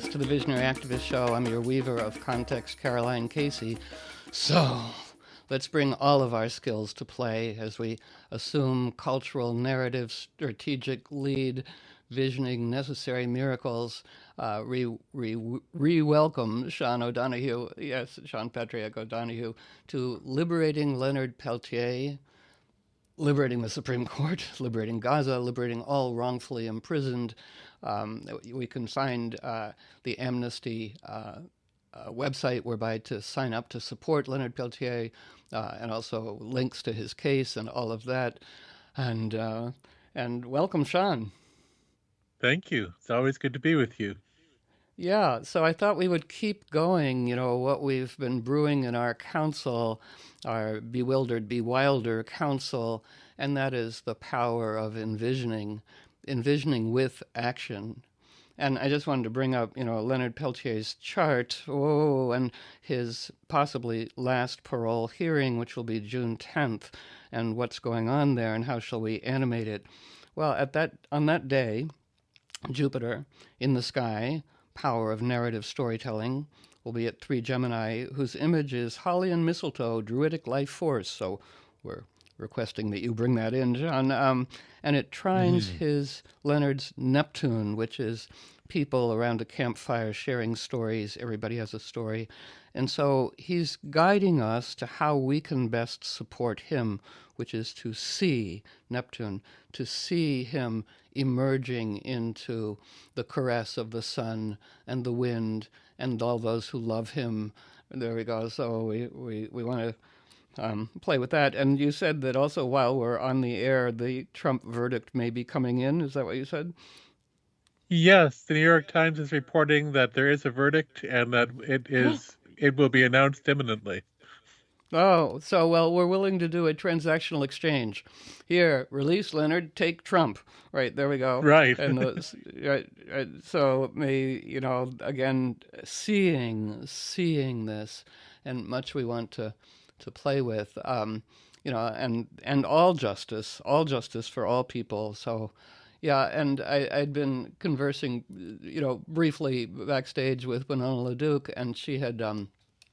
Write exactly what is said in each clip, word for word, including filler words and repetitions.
Thanks to the Visionary Activist Show. I'm your weaver of context, Caroline Casey. So, let's bring all of our skills to play as we assume cultural narrative, strategic lead, visioning necessary miracles. Uh, re, re, re-welcome Sean O'Donoghue, yes, Sean Patrick O'Donoghue, to liberating Leonard Peltier, liberating the Supreme Court, liberating Gaza, liberating all wrongfully imprisoned. Um, we can find uh, the Amnesty uh, uh, website whereby to sign up to support Leonard Peltier, uh, and also links to his case and all of that. And uh, and welcome, Sean. Thank you. It's always good to be with you. Yeah, so I thought we would keep going, you know, what we've been brewing in our council, our Bewildered, Bewilder council, and that is the power of envisioning, envisioning with action. And I just wanted to bring up, you know, Leonard Peltier's chart, oh, and his possibly last parole hearing, which will be June tenth, and what's going on there and how shall we animate it. Well, at that on that day, Jupiter in the sky, power of narrative storytelling, will be at three Gemini, whose image is holly and mistletoe, druidic life force. So we're requesting that you bring that in, John. Um, and it trines Mm. his Leonard's Neptune, which is people around a campfire sharing stories. Everybody has a story. And so he's guiding us to how we can best support him, which is to see Neptune, to see him emerging into the caress of the sun and the wind and all those who love him. There we go. So we, we, we want to um, play with that. And you said that also while we're on the air, the Trump verdict may be coming in. Is that what you said? Yes, the New York Times is reporting that there is a verdict and that it is it will be announced imminently. Oh, so, well, we're willing to do a transactional exchange. Here, release Leonard, take Trump. Right, there we go. Right. And those, right, right, so, may, you know, again, seeing, seeing this, and much we want to, to play with, um, you know, and, and all justice, all justice for all people. So, yeah, and I, I'd been conversing, you know, briefly backstage with Winona LaDuke, and she had, um,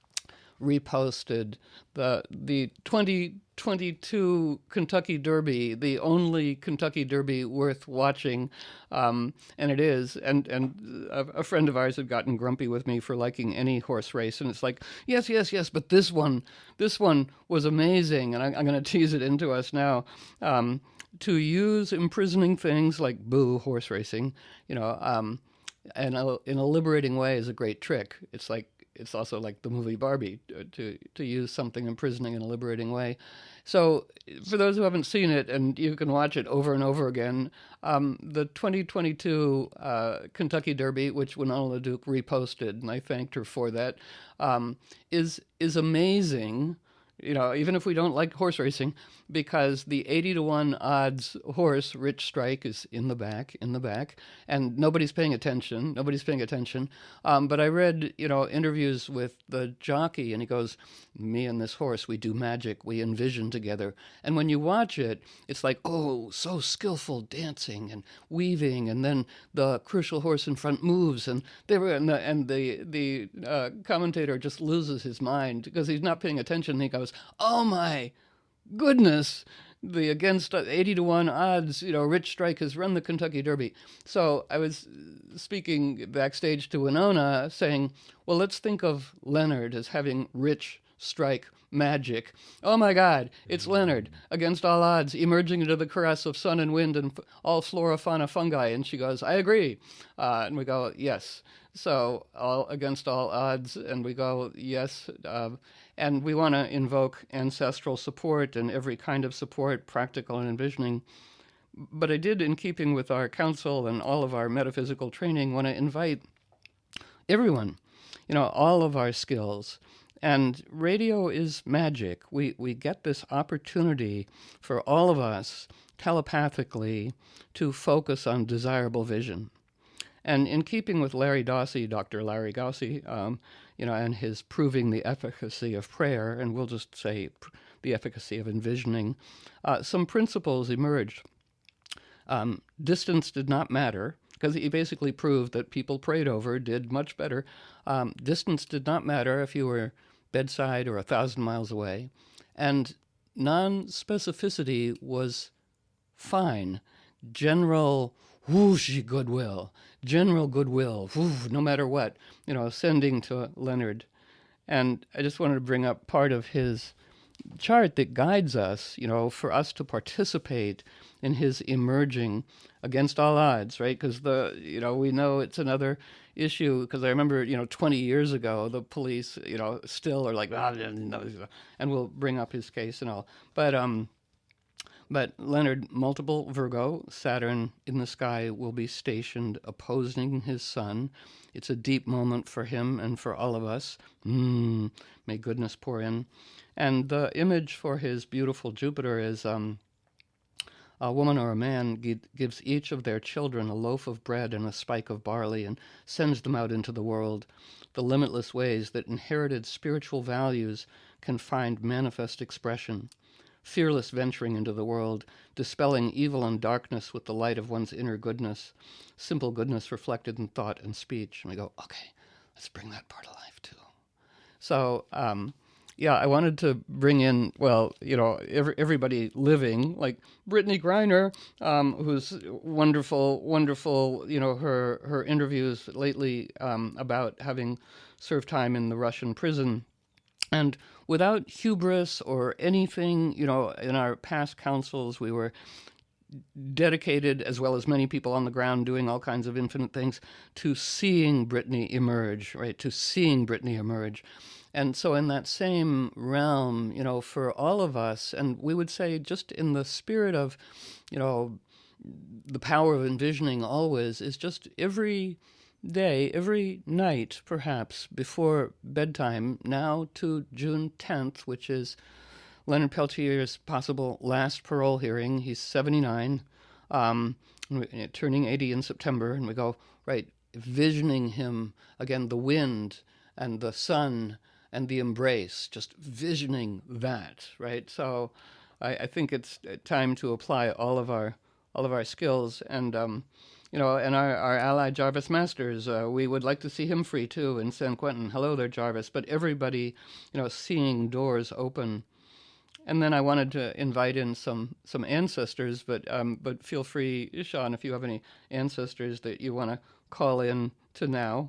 reposted the the twenty twenty-two Kentucky Derby, the only Kentucky Derby worth watching, um, and it is. And and a, a friend of ours had gotten grumpy with me for liking any horse race, and it's like, yes, yes, yes, but this one, this one was amazing, and I, I'm going to tease it into us now. Um, to use imprisoning things like boo horse racing, you know, um, and a, in a liberating way is a great trick. It's like it's also like the movie Barbie uh, to to use something imprisoning in a liberating way. So for those who haven't seen it, and you can watch it over and over again, um, the twenty twenty-two uh, Kentucky Derby, which Winona LaDuke reposted, and I thanked her for that, um, is is amazing. You know, even if we don't like horse racing, because the eighty to one odds horse, Rich Strike, is in the back, in the back, and nobody's paying attention. Nobody's paying attention. Um, but I read, you know, interviews with the jockey, and he goes, me and this horse, we do magic, we envision together. And when you watch it, it's like, oh, so skillful dancing and weaving, and then the crucial horse in front moves, and they were, and the, and the, the uh, commentator just loses his mind because he's not paying attention. He goes, oh my goodness, the against eighty to one odds, you know, Rich Strike has run the Kentucky Derby. So I was speaking backstage to Winona saying, well, let's think of Leonard as having Rich Strike magic. Oh my God, it's Leonard against all odds, emerging into the caress of sun and wind and f- all flora, fauna, fungi. And she goes, I agree. Uh, and we go, yes. So all against all odds, and we go, yes. Uh, and we want to invoke ancestral support and every kind of support, practical and envisioning. But I did, in keeping with our council and all of our metaphysical training, want to invite everyone, you know, all of our skills. And radio is magic. We, we get this opportunity for all of us telepathically to focus on desirable vision. And in keeping with Larry Dossey, Doctor Larry Dossey, um, you know, and his proving the efficacy of prayer, and we'll just say pr- the efficacy of envisioning, uh, some principles emerged. Um, distance did not matter, because he basically proved that people prayed over did much better. Um, distance did not matter if you were bedside or a thousand miles away. And non-specificity was fine. General whoosh goodwill, general goodwill, whoosh, no matter what, you know, sending to Leonard. And I just wanted to bring up part of his chart that guides us, you know, for us to participate in his emerging against all odds, right? Because the, you know, we know it's another issue, because I remember, you know, twenty years ago, the police, you know, still are like, ah, and we'll bring up his case and all. But, um, but Leonard, multiple Virgo, Saturn in the sky will be stationed opposing his sun. It's a deep moment for him and for all of us. Mm, may goodness pour in. And the image for his beautiful Jupiter is um, a woman or a man g- gives each of their children a loaf of bread and a spike of barley and sends them out into the world, the limitless ways that inherited spiritual values can find manifest expression. Fearless venturing into the world, dispelling evil and darkness with the light of one's inner goodness, simple goodness reflected in thought and speech. And we go, okay, let's bring that part of life too. So, um, yeah, I wanted to bring in, well, you know, every, everybody living, like Brittany Griner, um, who's wonderful, wonderful, you know, her, her interviews lately um, about having served time in the Russian prison. And without hubris or anything, you know, in our past councils, we were dedicated, as well as many people on the ground doing all kinds of infinite things, to seeing Brittany emerge, right? To seeing Brittany emerge. And so in that same realm, you know, for all of us, and we would say just in the spirit of, you know, the power of envisioning always, is just every day, every night, perhaps, before bedtime, now to June tenth, which is Leonard Peltier's possible last parole hearing. He's seventy-nine, um, turning eighty in September, and we go, right, visioning him, again, the wind and the sun and the embrace, just visioning that, right? So I, I think it's time to apply all of our all of our skills. And um, you know, and our, our ally Jarvis Masters, uh, we would like to see him free too in San Quentin. Hello there, Jarvis. But everybody, you know, seeing doors open. And then I wanted to invite in some some ancestors, but um, but feel free, Sean, if you have any ancestors that you want to call in to now.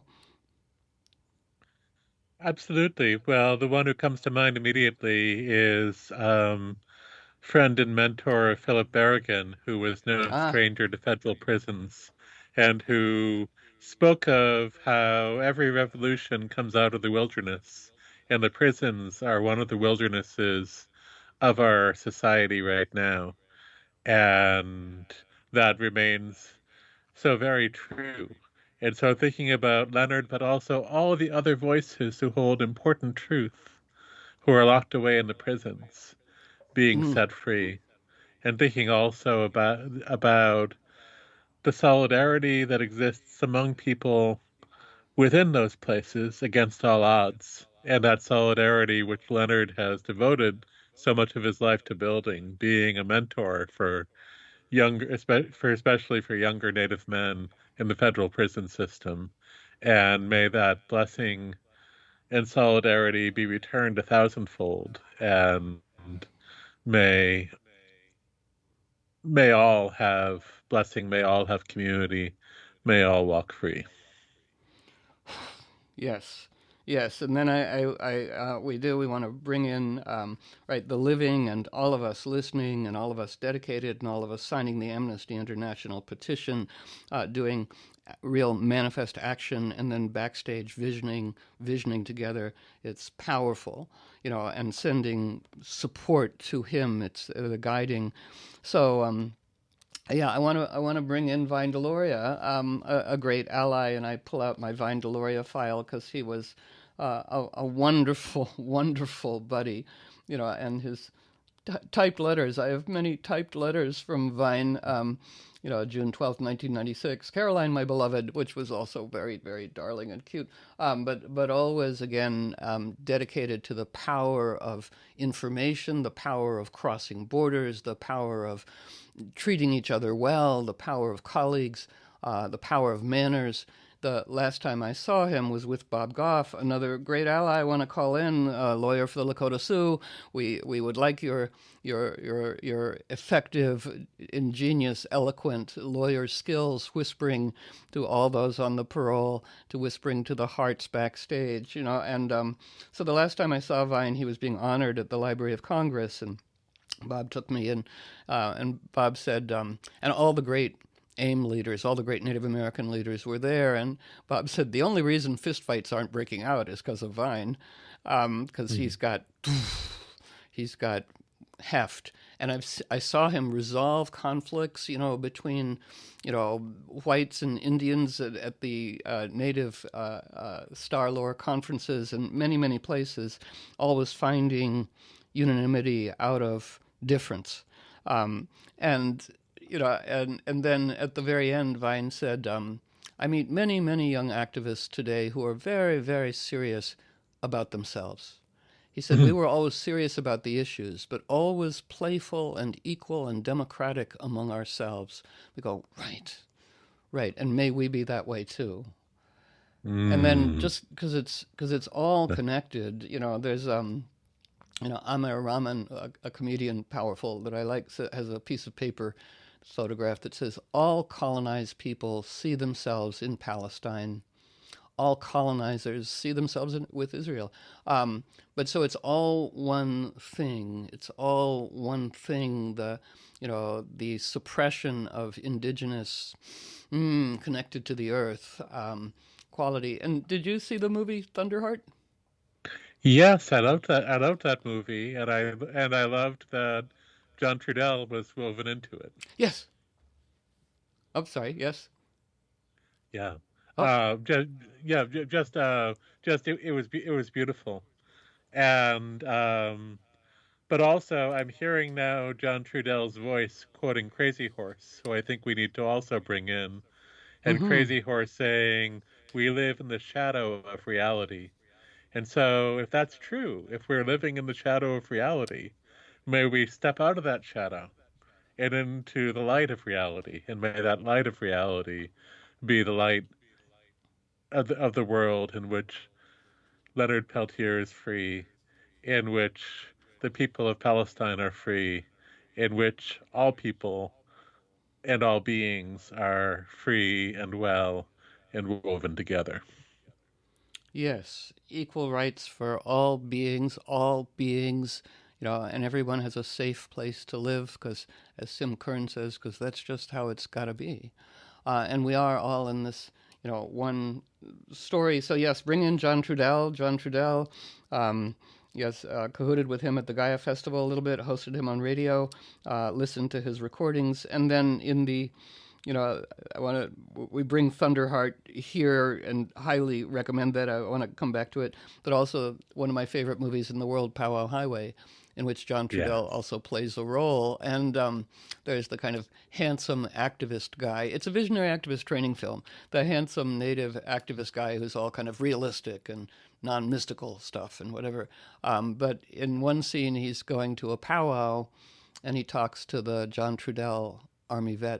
Absolutely. Well, the one who comes to mind immediately is um, friend and mentor of Philip Berrigan, who was no Ah, stranger to federal prisons, and who spoke of how every revolution comes out of the wilderness, and the prisons are one of the wildernesses of our society right now. And that remains so very true. And so thinking about Leonard, but also all the other voices who hold important truth, who are locked away in the prisons, being mm, set free, and thinking also about about the solidarity that exists among people within those places against all odds, and that solidarity which Leonard has devoted so much of his life to building, being a mentor for younger, for especially for younger Native men in the federal prison system. And may that blessing and solidarity be returned a thousandfold, and may may all have blessing, may all have community, may all walk free. yes, yes. And then I, I, I uh, we do. We want to bring in, um, right, the living and all of us listening and all of us dedicated and all of us signing the Amnesty International petition, uh, doing real manifest action, and then backstage visioning, visioning together. It's powerful, you know, and sending support to him. It's uh, the guiding. So, um, yeah, I want to I want to bring in Vine Deloria, um, a, a great ally, and I pull out my Vine Deloria file because he was uh, a, a wonderful, wonderful buddy, you know, and his t- typed letters. I have many typed letters from Vine, um, you know, June twelfth, nineteen ninety-six, Caroline, my beloved, which was also very, very darling and cute, um, but, but always, again, um, dedicated to the power of information, the power of crossing borders, the power of treating each other well, the power of colleagues, uh, The Power of Manners. The last time I saw him was with Bob Goff, another great ally. I want to call in, a lawyer for the Lakota Sioux. We we would like your your your your effective, ingenious, eloquent lawyer skills, whispering to all those on the parole, to whispering to the hearts backstage, you know. And um, so the last time I saw Vine, he was being honored at the Library of Congress, and Bob took me in, uh, and Bob said, um, and all the great AIM leaders, all the great Native American leaders were there. And Bob said the only reason fistfights aren't breaking out is because of Vine, because um, mm. he's got he's got heft. And I've I saw him resolve conflicts, you know, between, you know, whites and Indians at, at the uh, Native uh, uh, Star Lore conferences and many many places, always finding unanimity out of difference, um, and. You know, and, and then at the very end, Vine said, um, I meet many, many young activists today who are very, very serious about themselves. He said, we were always serious about the issues, but always playful and equal and democratic among ourselves. We go, right, right, and may we be that way too. Mm. And then just because it's, because it's all connected, you know, there's... Um, you know, Amir Rahman, a, a comedian powerful that I like, has a piece of paper photograph that says, all colonized people see themselves in Palestine. All colonizers see themselves in, with Israel. Um, but so it's all one thing. It's all one thing. The, you know, the suppression of indigenous, mm, connected to the earth, um, quality. And did you see the movie Thunderheart? Yes, I loved that. I loved that movie, and I and I loved that John Trudell was woven into it. Yes. Oh, sorry. Yes. Yeah. Oh. Uh, just, yeah. Just, uh, just it, it was it was beautiful, and um, but also I'm hearing now John Trudell's voice quoting Crazy Horse, who I think we need to also bring in, and mm-hmm. Crazy Horse saying, "We live in the shadow of reality." And so if that's true, if we're living in the shadow of reality, may we step out of that shadow and into the light of reality. And may that light of reality be the light of the, of the world in which Leonard Peltier is free, in which the people of Palestine are free, in which all people and all beings are free and well and woven together. Yes, equal rights for all beings, all beings, you know, and everyone has a safe place to live, because, as Sim Kern says, because that's just how it's got to be. Uh, and we are all in this, you know, one story. So, yes, bring in John Trudell. John Trudell, um, yes, uh, cahooted with him at the Gaia Festival a little bit, hosted him on radio, uh, listened to his recordings, and then in the... You know, I want to. We bring Thunderheart here, and highly recommend that. I want to come back to it. But also, one of my favorite movies in the world, Powwow Highway, in which John Trudell yeah. also plays a role. And um, there's the kind of handsome activist guy. It's a visionary activist training film. The handsome native activist guy who's all kind of realistic and non-mystical stuff and whatever. Um, but in one scene, he's going to a powwow, and he talks to the John Trudell Army vet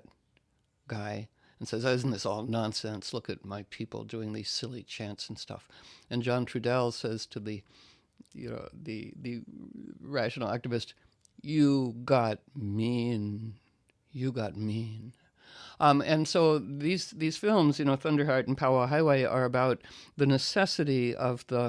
guy and says, isn't this all nonsense? Look at my people doing these silly chants and stuff. And John Trudell says to the, you know, the the rational activist, you got mean. You got mean. Um, and so these these films, you know, Thunderheart and Powwow Highway, are about the necessity of the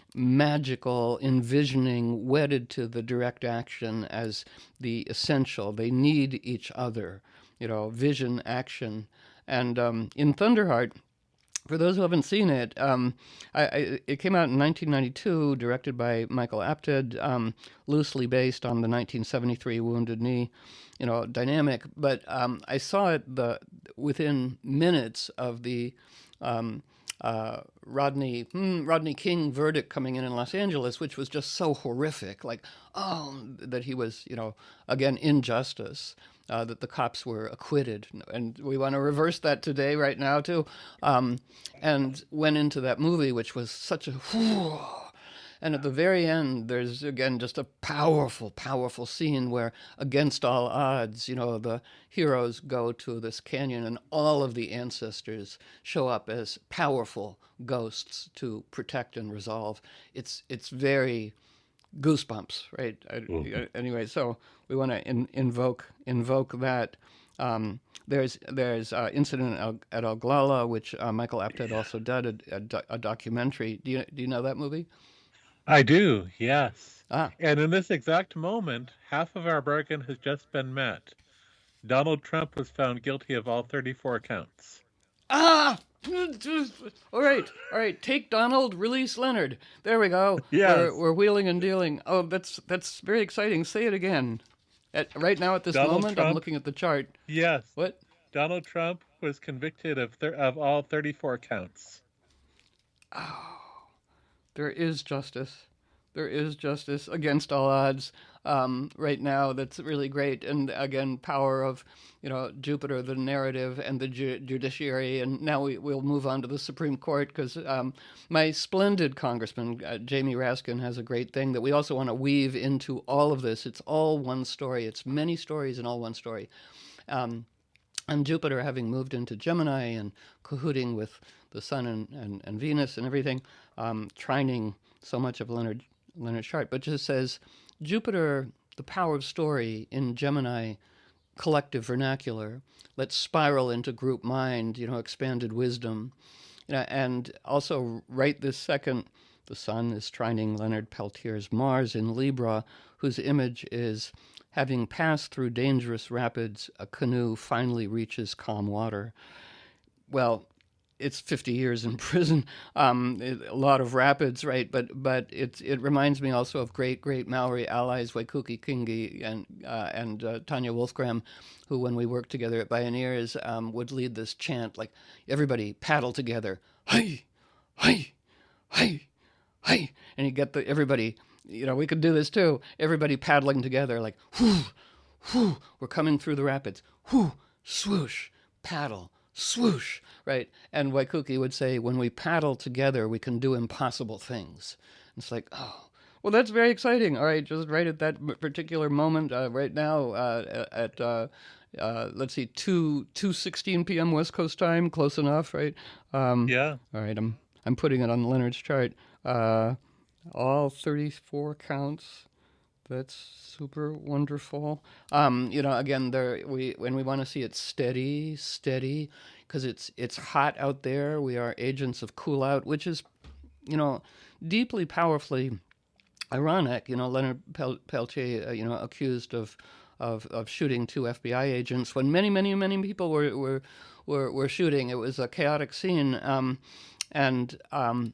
magical envisioning wedded to the direct action as the essential. They need each other. You know, vision, action. And um, in Thunderheart, for those who haven't seen it, um, I, I, it came out in nineteen ninety-two, directed by Michael Apted, um, loosely based on the nineteen seventy-three Wounded Knee, you know, dynamic. But um, I saw it the within minutes of the um, uh, Rodney hmm, Rodney King verdict coming in in Los Angeles, which was just so horrific. Like, oh, that he was, you know, again, injustice. Uh, that the cops were acquitted, and we want to reverse that today, right now, too. Um, and went into that movie, which was such a, whew, And at the very end, there's again just a powerful, powerful scene where, against all odds, you know, the heroes go to this canyon and all of the ancestors show up as powerful ghosts to protect and resolve. It's it's very goosebumps, right? Mhm. I, anyway, so we want to in, invoke invoke that. Um, there's there's uh, incident at, at Oglala, which uh, Michael Apted also did a, a, do- a documentary. Do you do you know that movie? I do, yes. Ah, And in this exact moment, half of our bargain has just been met. Donald Trump was found guilty of all thirty-four counts. ah. All right, all right. Take Donald, release Leonard. There we go. We're Yes, we're wheeling and dealing. Oh, that's that's very exciting. Say it again. At, right now, at this Donald moment, I'm Trump, looking at the chart. yes, What? Donald Trump was convicted of thir- of all thirty-four counts. There is justice. There is justice against all odds. Um, right now, that's really great. And again, power of, you know, Jupiter, the narrative, and the ju- judiciary. And now we, we'll move on to the Supreme Court because um, my splendid congressman, uh, Jamie Raskin, has a great thing that we also want to weave into all of this. It's all one story. It's many stories in all one story. Um, and Jupiter having moved into Gemini and cahooting with the Sun and, and, and Venus and everything, um, trining so much of Leonard Leonard's chart, but just says Jupiter, the power of story in Gemini, collective vernacular. Let's spiral into group mind, you know, expanded wisdom, you know, and also right this second, the Sun is trining Leonard Peltier's Mars in Libra, whose image is having passed through dangerous rapids, a canoe finally reaches calm water. Well, it's fifty years in prison, um, a lot of rapids, right? But but it it reminds me also of great great Maori allies Waikuki Kingi and uh, and uh, Tanya Wolfgram, who when we worked together at Bioneers um, would lead this chant like everybody paddle together, hey, hey, hey, hey, and you get the everybody. You know, we could do this too. Everybody paddling together, like, whoo, whoo, we're coming through the rapids. Whoo, swoosh, paddle, swoosh, right? And Waikuki would say, when we paddle together, we can do impossible things. It's like, oh, well, that's very exciting. All right, just right at that particular moment, uh, right now, uh, at uh, uh, let's see, two two sixteen p m. West Coast time, close enough, right? Um, Yeah. all right, I'm I'm putting it on Leonard's chart. Uh, all thirty-four counts. That's super wonderful. Um, you know, again, there we when we want to see it steady, steady, because it's it's hot out there. We are agents of cool out, which is, you know, deeply powerfully ironic. You know, Leonard Pel- Peltier, uh, you know, accused of, of of shooting two F B I agents when many, many, many people were were were, were shooting. It was a chaotic scene, um, and um,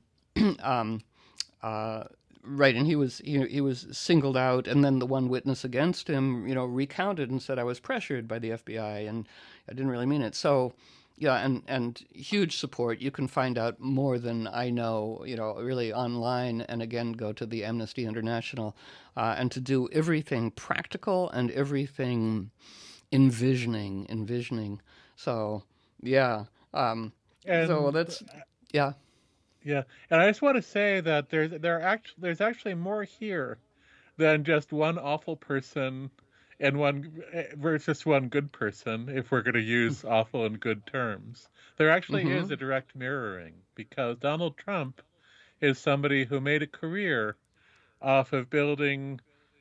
um, uh, right, and he was he, he was singled out, and then the one witness against him, you know, recounted and said I was pressured by the F B I, and I didn't really mean it. So, yeah, and and huge support. You can find out more than I know, you know, really online, and again go to the Amnesty International, uh, and to do everything practical and everything envisioning, envisioning. So, yeah, um, so And that's yeah. yeah, and I just want to say that there's there are act, there's actually more here than just one awful person and one eh, versus one good person, if we're going to use awful and good terms. There actually is Mm-hmm. a direct mirroring because Donald Trump is somebody who made a career off of building,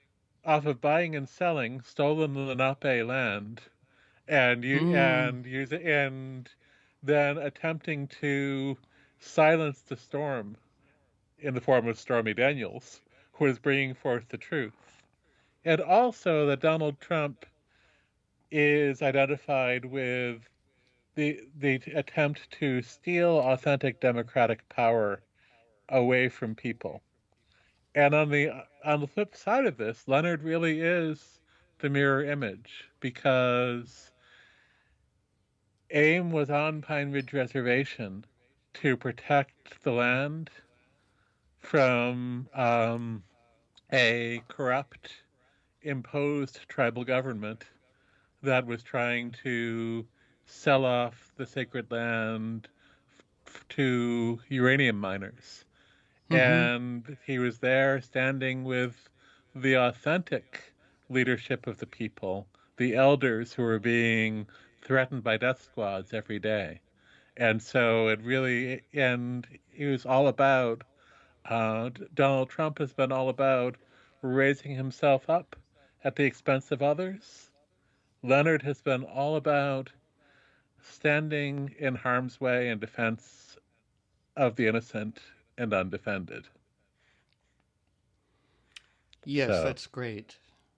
off of buying and selling stolen Lenape land, and you Mm. and use and then attempting to silence the storm in the form of Stormy Daniels, who is bringing forth the truth. And also that Donald Trump is identified with the the attempt to steal authentic democratic power away from people. And on the on the flip side of this, Leonard really is the mirror image because AIM was on Pine Ridge Reservation to protect the land from um, a corrupt, imposed tribal government that was trying to sell off the sacred land f- to uranium miners. Mm-hmm. And he was there standing with the authentic leadership of the people, the elders who were being threatened by death squads every day. And so it really, and it was all about, uh, Donald Trump has been all about raising himself up at the expense of others. Leonard has been all about standing in harm's way in defense of the innocent and undefended. Yes, So, that's great.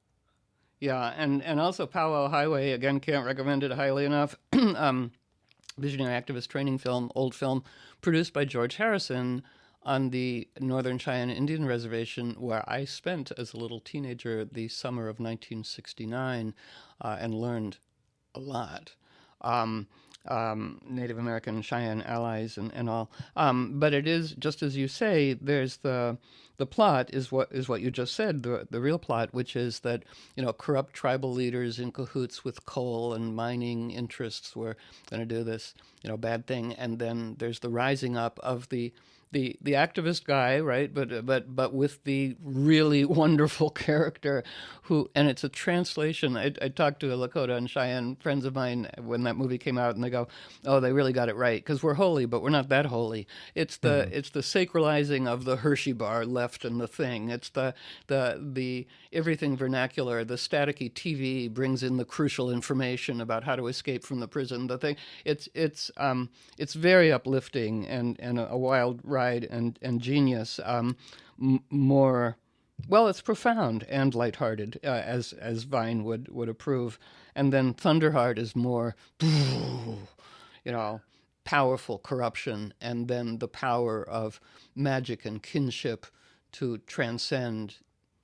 Yeah, and and also Powwow Highway, again, can't recommend it highly enough. um, Visionary activist training film, old film, produced by George Harrison on the Northern Cheyenne Indian Reservation, where I spent as a little teenager the summer of nineteen sixty-nine, uh, and learned a lot. Um, um, Native American Cheyenne allies and, and all. Um, but it is just as you say. There's the the plot is what is what you just said. The the real plot, which is that you know corrupt tribal leaders in cahoots with coal and mining interests were going to do this you know bad thing, and then there's the rising up of the the the activist guy, right? But but but with the really wonderful character who, and it's a translation. I, I talked to Lakota and Cheyenne friends of mine when that movie came out, and they go, "Oh, they really got it right because we're holy, but we're not that holy. It's the mhm. it's the sacralizing of the Hershey bar left in the thing. It's the the the everything vernacular. The staticky T V brings in the crucial information about how to escape from the prison. The thing. It's it's um it's very uplifting and and a, a wild ride and and genius. Um, m- more. Well, it's profound and lighthearted, uh, as as Vine would would approve, and then Thunderheart is more, you know, powerful corruption, and then the power of magic and kinship to transcend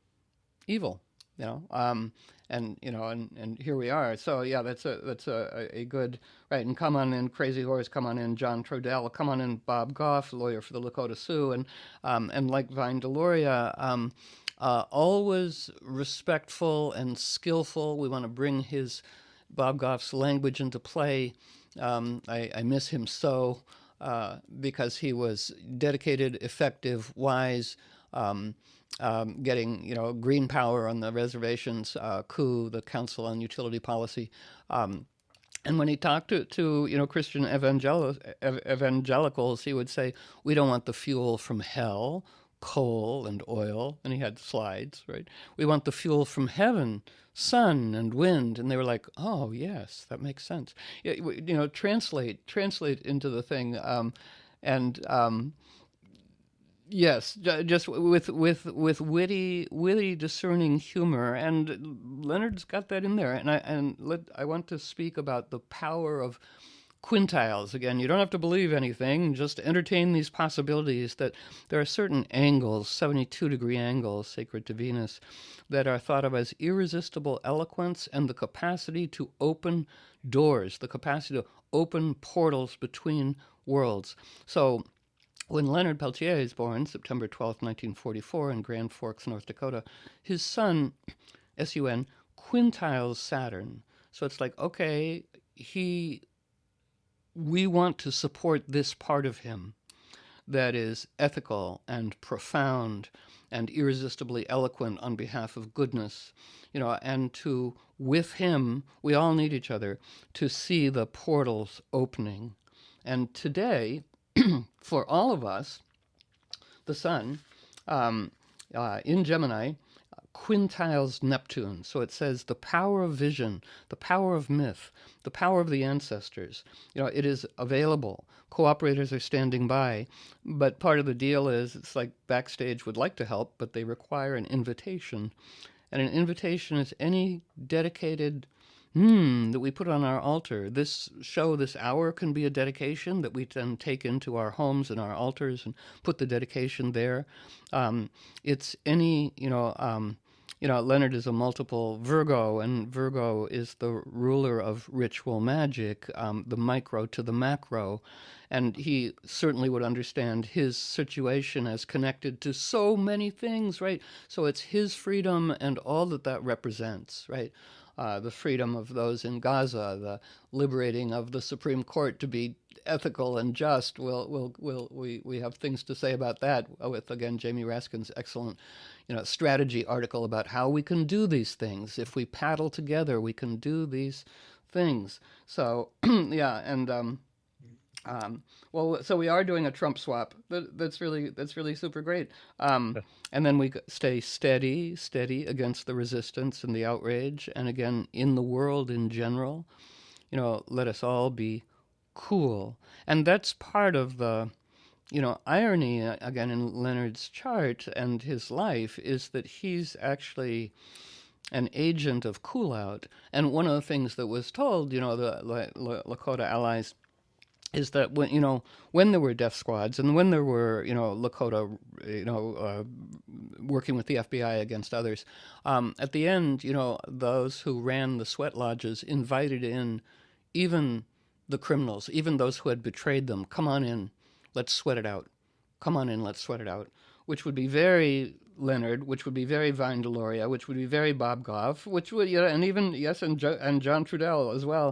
evil, you know. Um, and you know, and, and here we are. So yeah, that's a that's a, a good right. And come on in, Crazy Horse. Come on in, John Trudell. Come on in, Bob Goff, lawyer for the Lakota Sioux, and um, and like Vine Deloria, um, uh, always respectful and skillful. We want to bring his Bob Goff's language into play. Um, I, I miss him so uh, because he was dedicated, effective, wise. Um, um, getting you know green power on the reservations, uh, C O O, the Council on Utility Policy, um, and when he talked to, to you know Christian evangel- ev- evangelicals, he would say, "We don't want the fuel from hell, coal and oil," and he had slides, right? "We want the fuel from heaven, sun and wind," and they were like, "Oh yes, that makes sense." You know, translate translate into the thing, um, and um, yes, just with with with witty, witty, discerning humor, and Leonard's got that in there. And I and let I want to speak about the power of quintiles again. You don't have to believe anything; just entertain these possibilities. That there are certain angles, seventy-two degree angles, sacred to Venus, that are thought of as irresistible eloquence and the capacity to open doors, the capacity to open portals between worlds. So when Leonard Peltier is born, September twelfth, nineteen forty-four, in Grand Forks, North Dakota, his son, S U N, quintiles Saturn. So it's like, okay, he, we want to support this part of him that is ethical and profound and irresistibly eloquent on behalf of goodness, you know, and to, with him, we all need each other to see the portals opening. And today, for all of us, the sun um, uh, in Gemini quintiles Neptune. So it says the power of vision, the power of myth, the power of the ancestors. You know, it is available. Cooperators are standing by. But part of the deal is it's like Backstage would like to help, but they require an invitation. And an invitation is any dedicated hmm that we put on our altar. This show, this hour, can be a dedication that we then take into our homes and our altars and put the dedication there. Um, it's any, you know, um, you know, Leonard is a multiple Virgo, and Virgo is the ruler of ritual magic, um, the micro to the macro. And he certainly would understand his situation as connected to so many things, right? So it's his freedom and all that that represents, right? Uh, the freedom of those in Gaza, the liberating of the Supreme Court to be ethical and just, we'll, we'll, we'll, we, we have things to say about that with, again, Jamie Raskin's excellent, you know, strategy article about how we can do these things. If we paddle together, we can do these things. So, yeah, and, um, um, well, so we are doing a Trump swap. That, that's really that's really super great. Um, and then we stay steady, steady against the resistance and the outrage, and again in the world in general. You know, let us all be cool, and that's part of the, you know, irony uh, again in Leonard's chart and his life is that he's actually an agent of cool out. And one of the things that was told, you know, the Lakota allies is that when you know when there were death squads and when there were you know Lakota you know uh, working with the F B I against others, um, at the end you know those who ran the sweat lodges invited in even the criminals, even those who had betrayed them. Come on in, let's sweat it out. Come on in, let's sweat it out. Which would be very Leonard, which would be very Vine Deloria, which would be very Bob Goff, which would you know, and even yes, and jo- and John Trudell as well,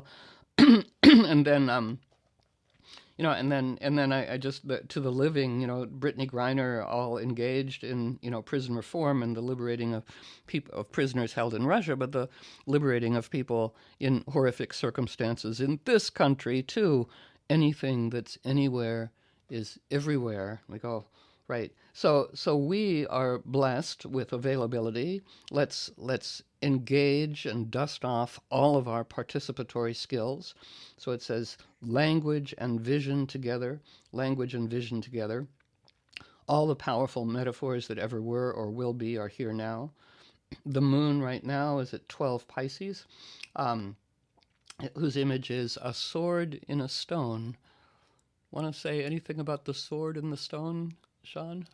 and then. Um, You know, and then and then I, I just the, to the living, you know, Brittany Griner all engaged in you know prison reform and the liberating of people of prisoners held in Russia, but the liberating of people in horrific circumstances in this country too. Anything that's anywhere is everywhere. We go right. So so we are blessed with availability. Let's let's engage and dust off all of our participatory skills. So it says language and vision together, language and vision together. All the powerful metaphors that ever were or will be are here now. The moon right now is at twelve Pisces, um, whose image is a sword in a stone. Want to say anything about the sword in the stone, Sean?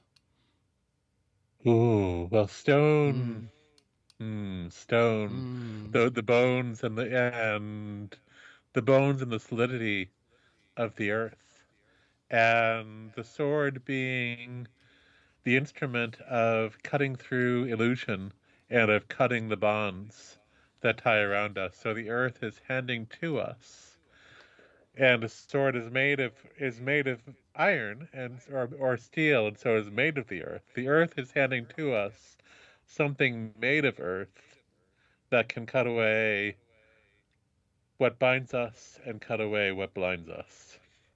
Ooh, well, stone, mm. Mm, stone, Mm. the the bones and the and the bones and the solidity of the earth, and the sword being the instrument of cutting through illusion and of cutting the bonds that tie around us. So the earth is handing to us, and the sword is made of is made of iron and or, or steel, and so is made of the earth. The earth is handing to us something made of earth that can cut away what binds us and cut away what blinds us.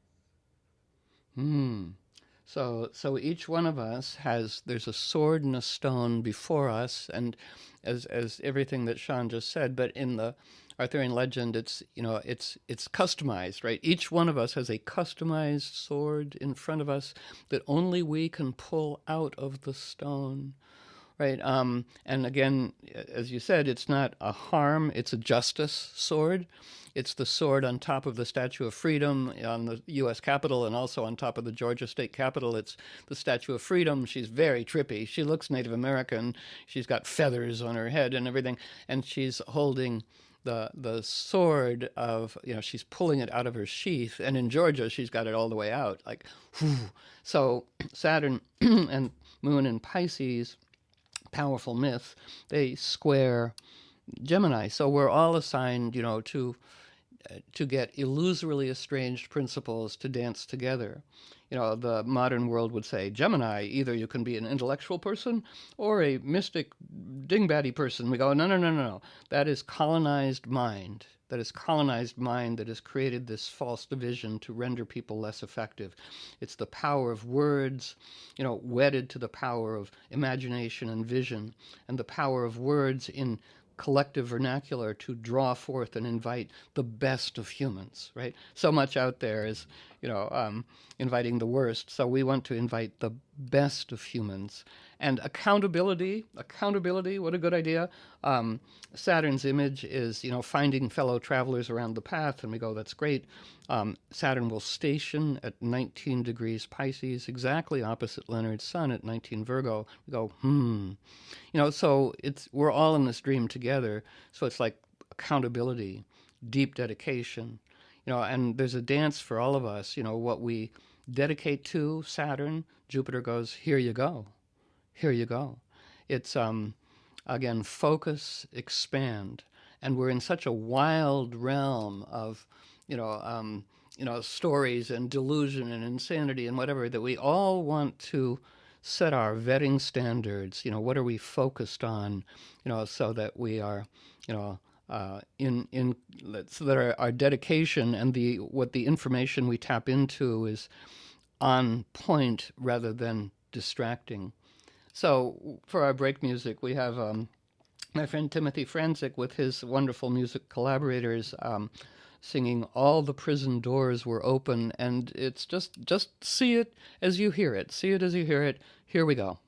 Hmm. So, so each one of us has, there's a sword and a stone before us, and as as everything that Sean just said, but in the Arthurian legend, it's you know it's it's customized, right? Each one of us has a customized sword in front of us that only we can pull out of the stone. Right. Um, and again, as you said, it's not a harm, it's a justice sword. It's the sword on top of the Statue of Freedom on the U S Capitol and also on top of the Georgia State Capitol. It's the Statue of Freedom. She's very trippy. She looks Native American. She's got feathers on her head and everything. And she's holding the the sword of, you know, she's pulling it out of her sheath. And in Georgia, she's got it all the way out. Like, whew. So Saturn and Moon in Pisces, powerful myth, they square Gemini. So we're all assigned, you know, to uh, to get illusorily estranged principles to dance together. You know, the modern world would say, Gemini, either you can be an intellectual person or a mystic dingbatty person. We go, no, no, no, no, no. That is colonized mind. That is colonized mind that has created this false division to render people less effective. It's the power of words, you know, wedded to the power of imagination and vision, and the power of words in collective vernacular to draw forth and invite the best of humans, right? So much out there is, you know, um, inviting the worst. So we want to invite the best of humans. And accountability, accountability, what a good idea. Um, Saturn's image is, you know, finding fellow travelers around the path, and we go, that's great. Um, Saturn will station at nineteen degrees Pisces, exactly opposite Leonard's sun at nineteen Virgo. We go, hmm. You know, so it's we're all in this dream together. So it's like accountability, deep dedication, you know, and there's a dance for all of us, you know, what we dedicate to Saturn. Jupiter goes, here you go. Here you go. It's, um, again, focus, expand. And we're in such a wild realm of, you know, um, you know, stories and delusion and insanity and whatever, that we all want to set our vetting standards. You know, what are we focused on? You know, so that we are, you know, uh, in in so that our, our dedication and the what the information we tap into is on point rather than distracting. So for our break music, we have um, my friend Timothy Franzik with his wonderful music collaborators um, singing "All the Prison Doors Were Open," and it's just just see it as you hear it. See it as you hear it. Here we go.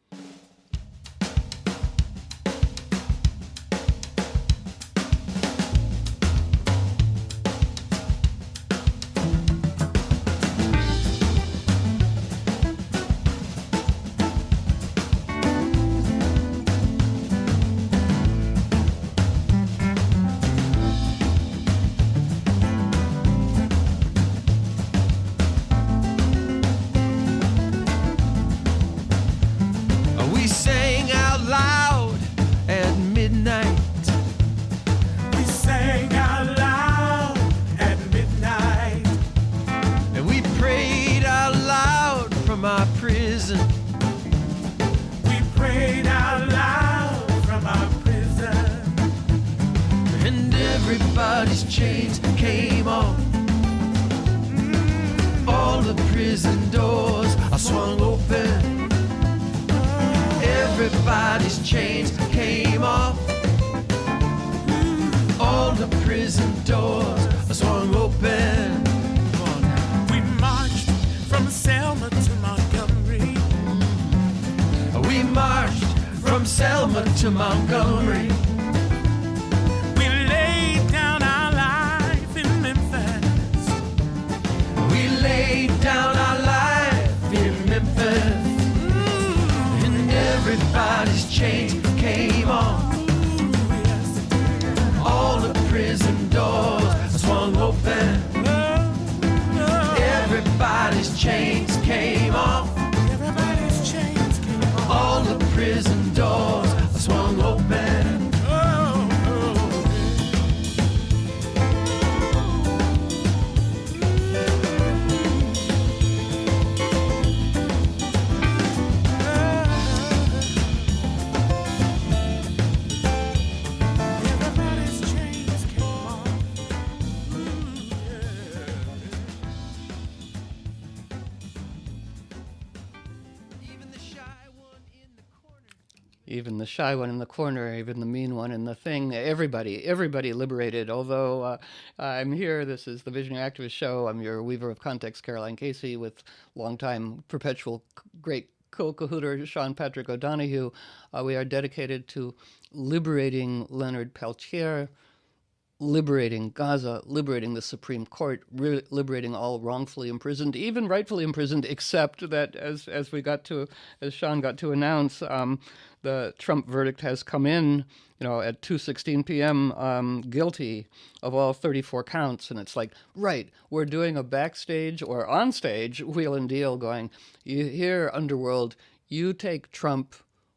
To Montgomery, we laid down our life in Memphis. We laid down our life in Memphis, Ooh. And everybody's chains came off. Ooh, yes. All the prison doors swung open. Oh, oh. Everybody's chains came off. Everybody's chains came off. All the prison doors swung open. Oh, oh. Everybody's chains came off. Ooh, yeah. Even the shy one in the corner. Even the shy one in the corner, even the mean one in the thing. Everybody, everybody liberated. Although uh, I'm here, this is the Visionary Activist Show. I'm your weaver of context, Caroline Casey, with longtime perpetual great co-cahooter Sean Patrick O'Donoghue. Uh, we are dedicated to liberating Leonard Peltier, liberating Gaza, liberating the Supreme Court, re- liberating all wrongfully imprisoned, even rightfully imprisoned, except that, as as we got to, as Sean got to announce, um, the Trump verdict has come in, you know, at two sixteen p.m. Um, guilty of all thirty-four counts, and it's like, right, we're doing a backstage or on stage wheel and deal, going, you here, underworld, you take Trump,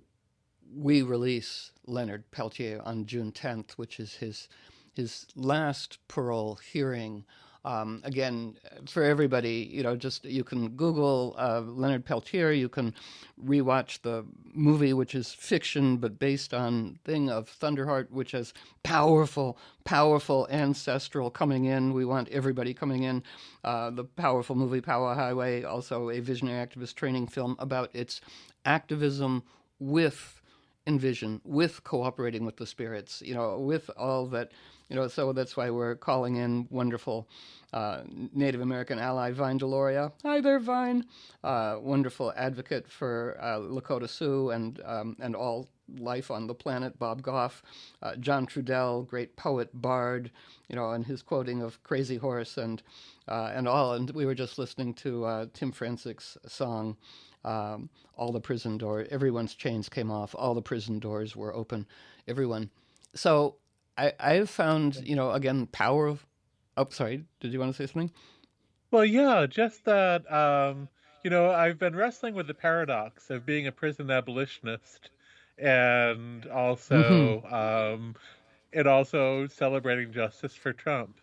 we release Leonard Peltier on June tenth, which is his his last parole hearing. Um, again, for everybody, you know, just you can Google uh, Leonard Peltier. You can rewatch the movie, which is fiction but based on thing of Thunderheart, which has powerful, powerful ancestral coming in. We want everybody coming in. Uh, the powerful movie Power Highway, also a visionary activist training film about its activism with envision, with cooperating with the spirits, you know, with all that, you know, so that's why we're calling in wonderful uh, Native American ally Vine Deloria. Hi there, Vine. Uh, wonderful advocate for uh, Lakota Sioux and um, and all life on the planet, Bob Goff. Uh, John Trudell, great poet, bard, you know, and his quoting of Crazy Horse and uh, and all. And we were just listening to uh, Tim Franzik's song, um, all the prison doors, everyone's chains came off, all the prison doors were open, everyone. So I, I've found, you know, again, power of, oh, sorry, did you want to say something? Well, yeah, just that, um, you know, I've been wrestling with the paradox of being a prison abolitionist and also, mm-hmm. um, and also celebrating justice for Trump.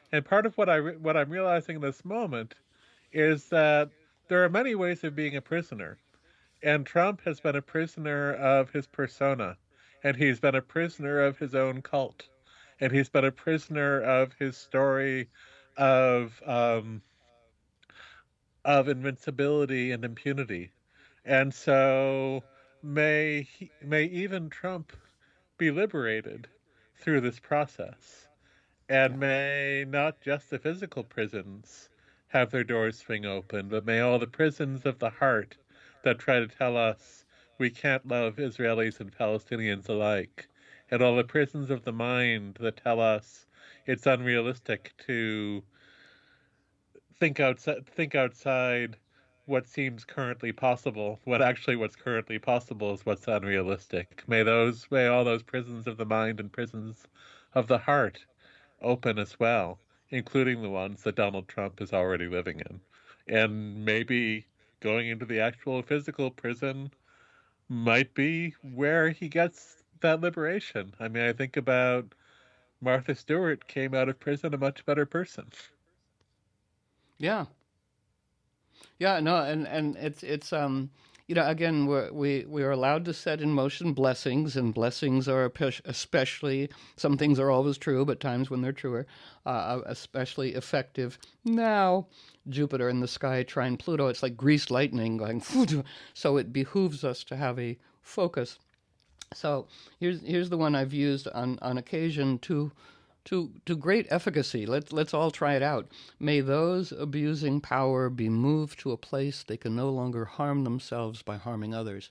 And part of what I re- what I'm realizing in this moment is that there are many ways of being a prisoner. And Trump has been a prisoner of his persona, and he's been a prisoner of his own cult, and he's been a prisoner of his story of um, of invincibility and impunity. And so may he, may even Trump be liberated through this process, and Yeah. may not just the physical prisons have their doors swing open, but may all the prisons of the heart that try to tell us we can't love Israelis and Palestinians alike, and all the prisons of the mind that tell us it's unrealistic to think outside think outside what seems currently possible, when actually what's currently possible is what's unrealistic. May those may all those prisons of the mind and prisons of the heart open as well, including the ones that Donald Trump is already living in. And maybe going into the actual physical prison might be where he gets that liberation. I mean, I think about Martha Stewart came out of prison a much better person. Yeah. Yeah, no, and and it's it's um you know again we're, we we are allowed to set in motion blessings, and blessings are espe- especially, some things are always true, but times when they're truer, uh, especially effective. Now Jupiter in the sky trine Pluto, it's like greased lightning going, so it behooves us to have a focus. So here's here's the one I've used on on occasion to to to great efficacy. Let's let's all try it out. May those abusing power be moved to a place they can no longer harm themselves by harming others.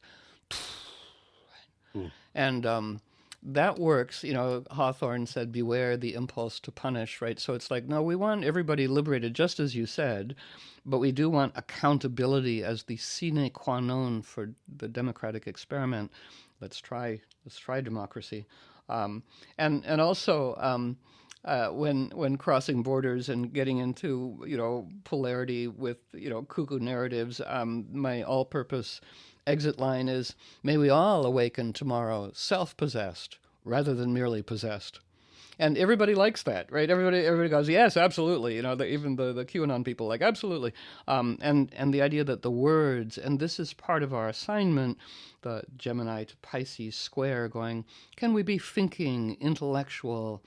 Ooh. And um, that works. You know, Hawthorne said, "Beware the impulse to punish." Right. So it's like, no, we want everybody liberated, just as you said, but we do want accountability as the sine qua non for the democratic experiment. Let's try. Let's try democracy. Um, and and also um, uh, when when crossing borders and getting into, you know, polarity with, you know, cuckoo narratives, um, my all-purpose exit line is, "May we all awaken tomorrow self-possessed rather than merely possessed." And everybody likes that, right? Everybody, everybody goes, "Yes, absolutely." You know, the, even the the QAnon people, like, absolutely. Um, and and the idea that the words, and this is part of our assignment, the Gemini to Pisces square, going, can we be thinking, intellectual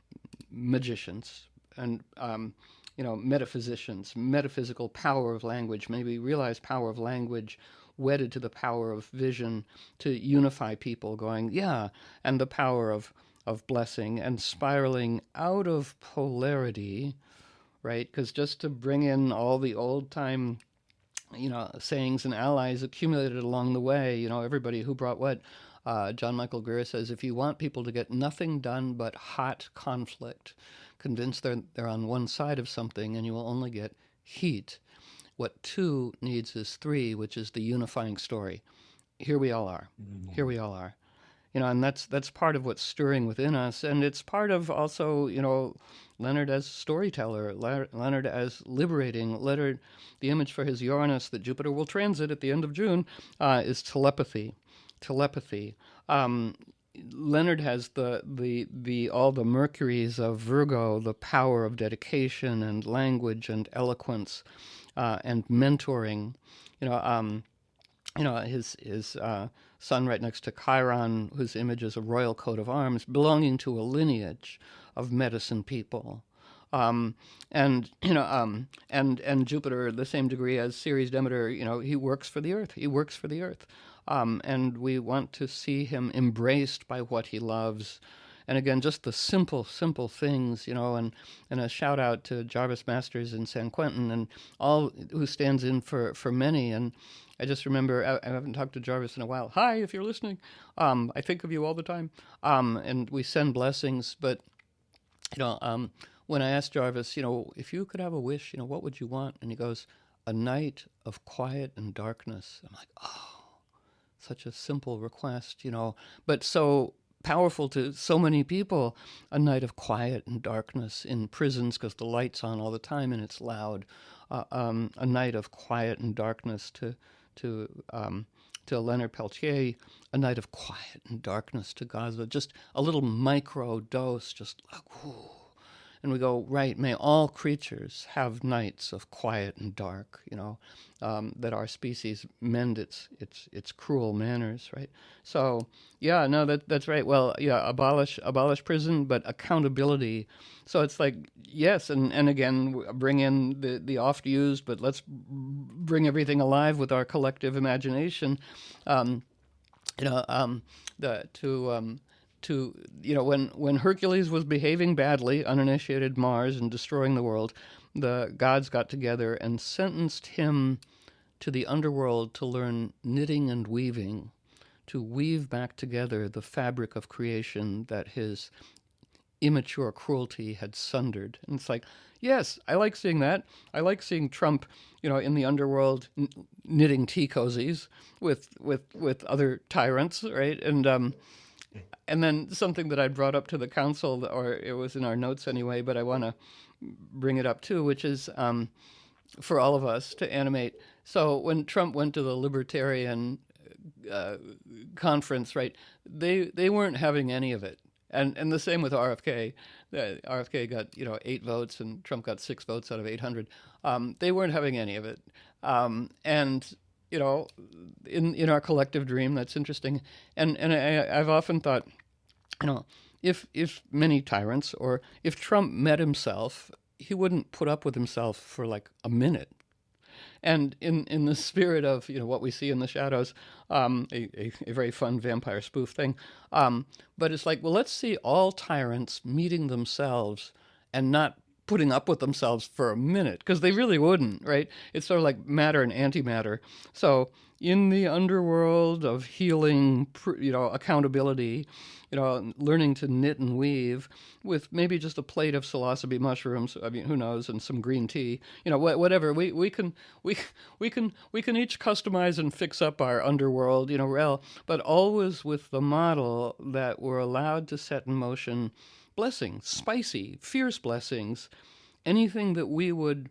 magicians and um, you know, metaphysicians, metaphysical power of language, maybe realize power of language wedded to the power of vision to unify people, going, yeah, and the power of of blessing and spiraling out of polarity, right? Because just to bring in all the old time, you know, sayings and allies accumulated along the way, you know, everybody who brought what. Uh, John Michael Greer says, if you want people to get nothing done but hot conflict, convince they're, they're on one side of something, and you will only get heat. What two needs is three, which is the unifying story. Here we all are. Here we all are. You know, and that's that's part of what's stirring within us, and it's part of also, you know, Leonard as storyteller, Leonard as liberating. Leonard, the image for his Uranus that Jupiter will transit at the end of June, uh, is telepathy. Telepathy. Um, Leonard has the, the the all the Mercuries of Virgo, the power of dedication and language and eloquence, uh, and mentoring. You know, um, you know, his his uh, son right next to Chiron, whose image is a royal coat of arms, belonging to a lineage of medicine people. Um, and you know, um, and and Jupiter, the same degree as Ceres, Demeter, you know, he works for the earth. He works for the earth, um, and we want to see him embraced by what he loves. And again, just the simple, simple things, you know, and, and a shout out to Jarvis Masters in San Quentin and all who stands in for, for many. And I just remember, I, I haven't talked to Jarvis in a while. Hi, if you're listening. Um, I think of you all the time. Um, and we send blessings. But, you know, um, when I asked Jarvis, you know, if you could have a wish, you know, what would you want? And he goes, a night of quiet and darkness. I'm like, oh, such a simple request, you know, but so powerful to so many people. A night of quiet and darkness in prisons because the light's on all the time and it's loud. Uh, um, a night of quiet and darkness to to um, to Leonard Peltier. A night of quiet and darkness to Gaza. Just a little micro dose, just like, whoo. and we go, right, may all creatures have nights of quiet and dark, you know, um, that our species mend its its its cruel manners, right? So yeah, no, that that's right. Well, yeah, abolish abolish prison, but accountability. So it's like yes, and and again, w- bring in the the oft used, but let's bring everything alive with our collective imagination. Um, you know, um, the to um, to you know when when Hercules was behaving badly, uninitiated Mars, and destroying the world, the gods got together and sentenced him to the underworld to learn knitting and weaving, to weave back together the fabric of creation that his immature cruelty had sundered. And it's like, yes, I like seeing that. I like seeing Trump, you know, in the underworld n- knitting tea cozies with with with other tyrants, right? And um, and then something that I brought up to the council, or it was in our notes anyway, but I want to bring it up too, which is um, for all of us to animate. So when Trump went to the libertarian uh, conference, right? They they weren't having any of it, and and the same with R F K. Uh, R F K got you know eight votes, and Trump got six votes out of eight hundred. Um, they weren't having any of it, um, and you know, in in our collective dream, that's interesting. And and I, I've often thought, you know, if if many tyrants, or if Trump met himself, he wouldn't put up with himself for like a minute. And in, in the spirit of you know what we see in the shadows, um, a, a, a very fun vampire spoof thing, um, but it's like, well, let's see all tyrants meeting themselves and not putting up with themselves for a minute, because they really wouldn't, right? It's sort of like matter and antimatter. So in the underworld of healing, you know, accountability, you know, learning to knit and weave with maybe just a plate of psilocybe mushrooms. I mean, who knows, and some green tea. You know, wh- whatever. We we can we we can we can each customize and fix up our underworld, you know, rel, but always with the model that we're allowed to set in motion blessings, spicy, fierce blessings, anything that we would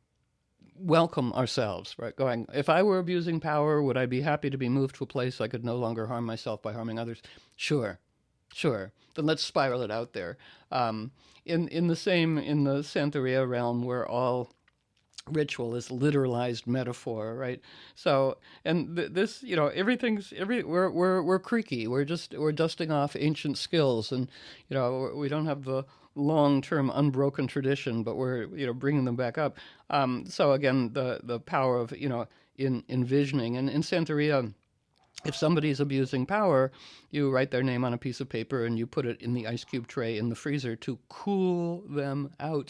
welcome ourselves, right? Going, if I were abusing power, would I be happy to be moved to a place I could no longer harm myself by harming others? Sure, sure. Then let's spiral it out there. Um, in in the same in the Santeria realm, where all ritual is literalized metaphor, right? So, and th- this, you know, everything's every we're we're we're creaky. We're just we're dusting off ancient skills, and you know, we don't have the long-term unbroken tradition, but we're you know bringing them back up. Um, so again, the the power of you know in envisioning, and in Santeria, if somebody's abusing power, you write their name on a piece of paper and you put it in the ice cube tray in the freezer to cool them out.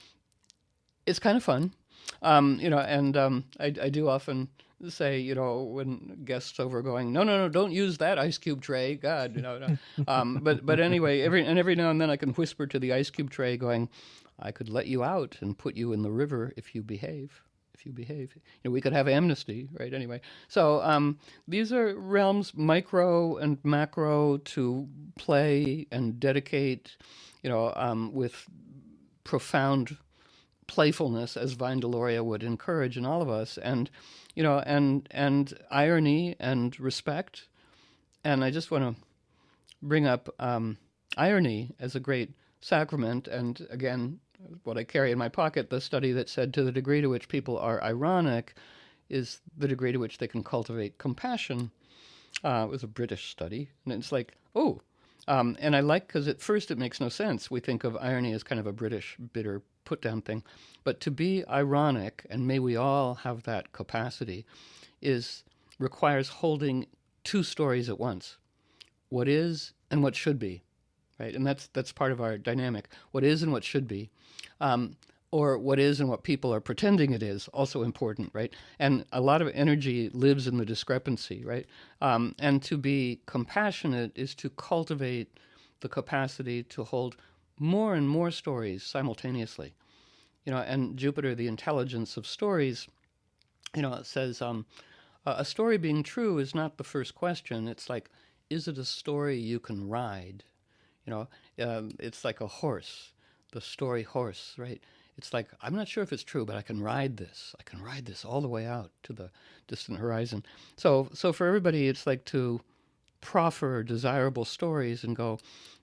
It's kind of fun. Um, you know, and um, I, I do often say, you know, when guests over going, no, no, no, don't use that ice cube tray. God, you know. No. Um, but but anyway, every and every now and then I can whisper to the ice cube tray, going, I could let you out and put you in the river if you behave. If you behave, you know, we could have amnesty, right? Anyway, so um, these are realms, micro and macro, to play and dedicate, you know, um, with profound playfulness, as Vine Deloria would encourage in all of us, and you know, and and irony and respect. And I just want to bring up um, irony as a great sacrament. And again, what I carry in my pocket, the study that said to the degree to which people are ironic is the degree to which they can cultivate compassion. Uh, it was a British study, and it's like, oh, um, and I like, because at first it makes no sense. We think of irony as kind of a British bitter put down thing, but to be ironic, and may we all have that capacity, is requires holding two stories at once: what is and what should be, right? And that's that's part of our dynamic. What is and what should be. Um, or what is and what people are pretending it is, also important, right? And a lot of energy lives in the discrepancy, right? Um, and to be compassionate is to cultivate the capacity to hold more and more stories simultaneously. You know, and Jupiter, the intelligence of stories, you know, says um, a story being true is not the first question. It's like, is it a story you can ride? You know, um, it's like a horse, the story horse, right? It's like, I'm not sure if it's true, but I can ride this. I can ride this all the way out to the distant horizon. So, so for everybody, it's like to proffer desirable stories and go,